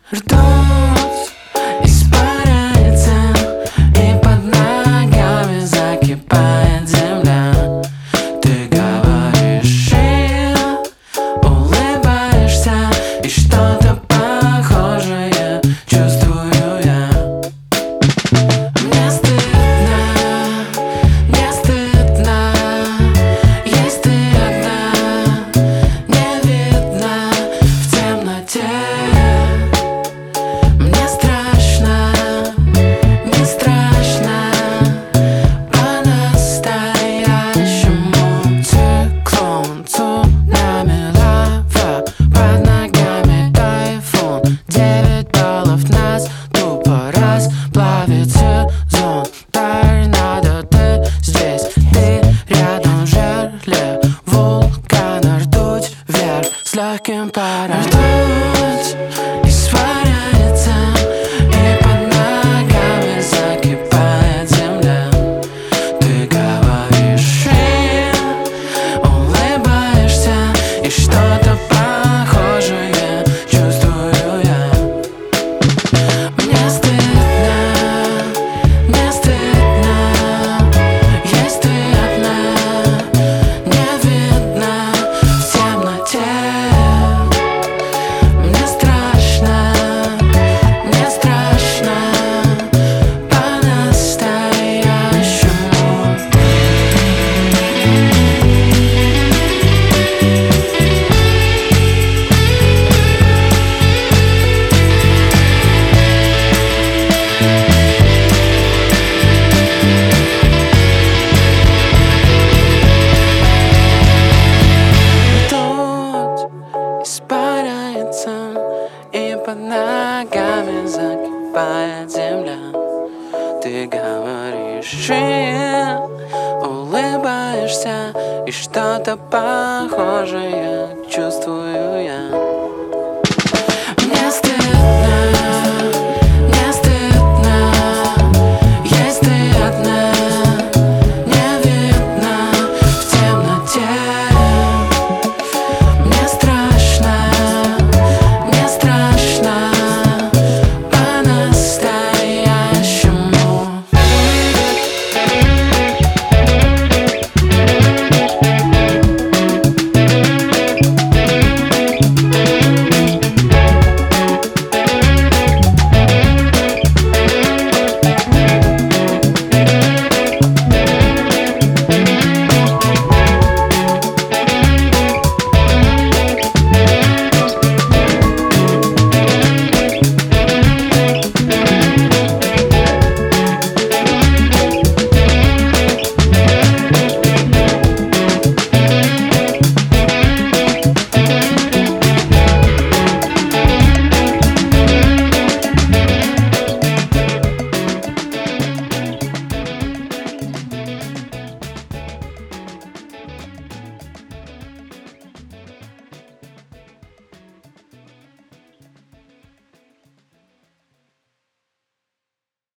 Ртуть испаряется, и под ногами закипает земля. Ты говоришь и улыбаешься, и что-то похожее чувствую я. Мне стыдно, не стыдно, есть ты одна, не видно в темноте. Мне страшно, не страшно, по-настоящему. Циклон, цунами, лава, под ногами тайфун. 9 баллов нас тупо расплавит сезон. Торнадо, ты здесь, ты рядом, в жерле вулкана. Ртуть вверх с легким паром. Ртуть испаряется, и под ногами закипает земля. Ты говоришь и улыбаешься, и что-то похожее чувствую я. Мне стыдно, не стыдно, есть ты одна, не видно в темноте. Мне страшно, не страшно, по-настоящему. Ртуть испаряется, и под ногами закипает земля. Ты говоришь и улыбаешься, и что-то похожее чувствую я.